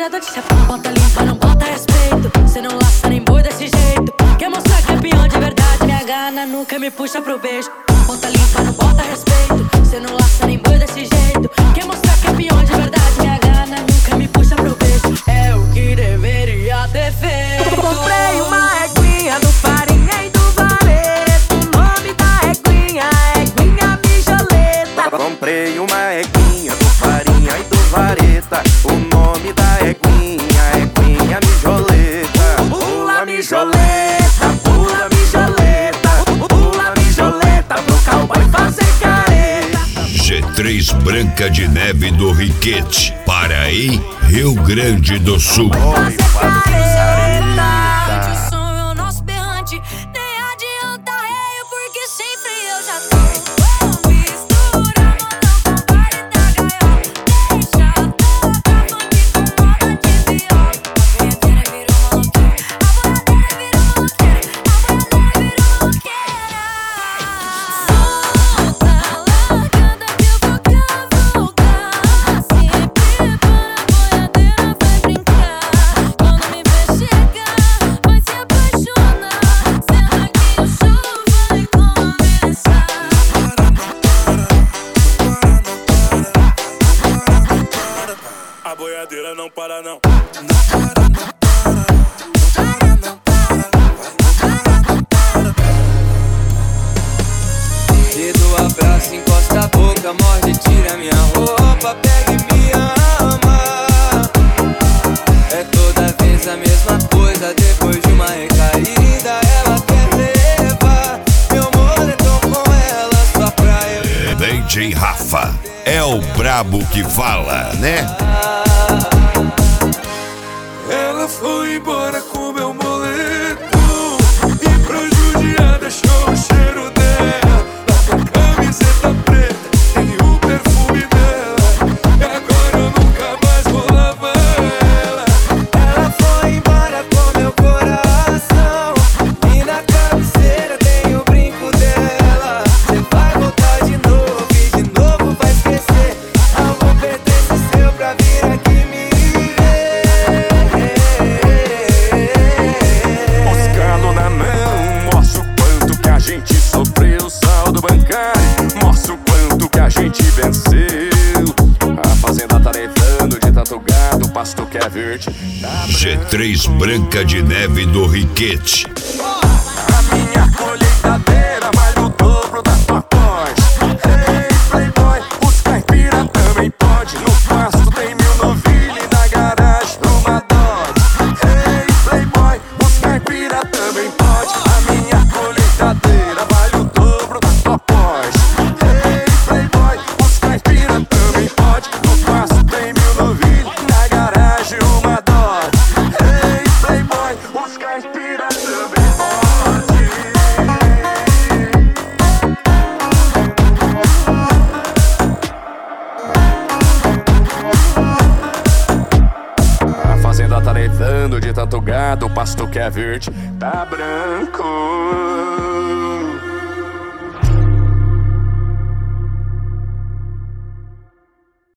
direto de chapéu. Bota limpa, não bota respeito. Cê não laça nem boi desse jeito. Quer mostrar que é peão de verdade, me agarra na nuca e me puxa pro beijo. Bota limpa, não bota respeito. Cê não laça nem boi desse jeito. Quer mostrar que é peão de verdade, me agarra na nuca e me puxa pro beijo. É o que deveria ter feito. Comprei uma eguinha do Farinha e do Vareto. O nome da eguinha é Eguinha Mijoleta. Comprei uma eguinha do Farinha e do Vareta. O nome da eguinha é Eguinha Mijoleta. Pula mijoleta, pula mijoleta. Pula mijoleta pro cowboy fazer careta. G3 Branca de Neve do Riquete, Paraí, Rio Grande do Sul. Fazer careta. O som é o nosso berrante. Nem adianta reio, porque sempre eu já tô. Mistura, mano, com baile da gaiola. Deixa tocar funk com moda de viola. A boiadeira virou maloqueira. A boiadeira virou maloqueira. A boiadeira virou maloqueira. Solta, largada que eu vou cavalgar. Se prepara, a boiadeira vai brincar. Quando me ver chegar, vai se apaixonar. Senta que o show vai começar. A boiadeira não para não. Dedo, abraço, encosta a boca, morde, tira minha roupa, pega e me ama. É toda vez a mesma coisa, depois de uma recaída ela quer levar meu moletom com ela só pra eu. DJ Rafa é o brabo que fala, né? Ela foi embora com meu moletom e pra judiar deixou o cheiro dela. Na camiseta preta tem o perfume dela. E agora eu nunca mais vou lavar ela. Ela foi embora com meu coração e na cabeceira tem o brinco dela. Cê vai voltar de novo e de novo vai esquecer. Algo pertence seu pra vir aqui me ver. Buscando na mão, mostra o quanto que a gente sofreu. Saldo bancário, mostra o quanto que a gente venceu. A fazenda tá levando de tanto gado, o pasto quer verde. G3 Branca de Neve do Riquete. A minha colheitadeira vale o dobro da tua pode. Ei, playboy, os caipira também pode. No pasto tem 1000 novilha e na garagem uma Dodge. Ei, playboy, os caipira também pode. A minha colheitadeira vale o dobro da tua pode. Ei, playboy, os caipira também pode. No pasto tem 1000 novilha e na garagem uma Dodge. Ei, playboy, os caipira também pode. A fazenda tá levando de tanto gado, o pasto que é verde tá branco.